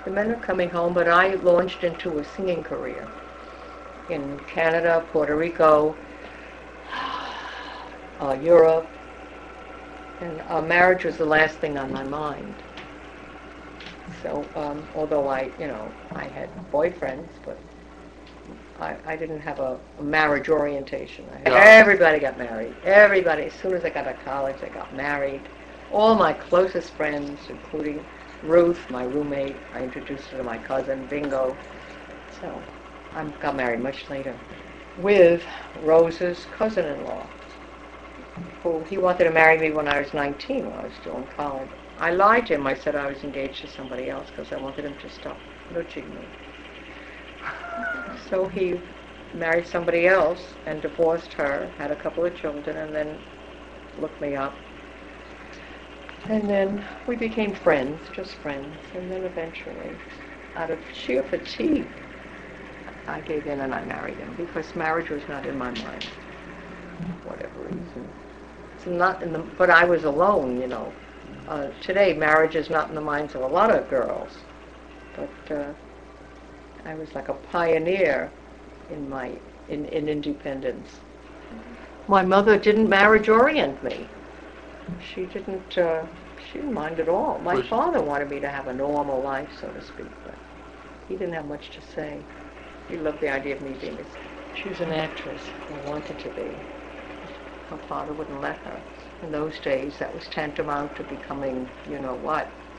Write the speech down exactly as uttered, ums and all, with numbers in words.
The men are coming home, but I launched into a singing career in Canada, Puerto Rico, uh, Europe, and uh, marriage was the last thing on my mind. So, um, although I, you know, I had boyfriends, but I, I didn't have a, a marriage orientation. I, Yeah. everybody got married. Everybody, as soon as I got to college, I got married. All my closest friends, including Ruth, my roommate, I introduced her to my cousin, Bingo. So I got married much later with Rose's cousin-in-law, who he wanted to marry me when I was nineteen, when I was still in college. I lied to him. I said I was engaged to somebody else because I wanted him to stop nudging me. So he married somebody else and divorced her, had a couple of children, and then looked me up. And then we became friends, just friends. And then eventually, out of sheer fatigue, I gave in and I married him because marriage was not in my mind, for whatever reason. It's not in the, but I was alone, you know. Uh, today, marriage is not in the minds of a lot of girls, but uh, I was like a pioneer in my in, in independence. My mother didn't marriage orient me. She didn't. Uh, she didn't mind at all. My Was father wanted me to have a normal life, so to speak, but he didn't have much to say. He loved the idea of me being a. She was an actress and wanted to be. Her father wouldn't let her. In those days, that was tantamount to becoming, you know what.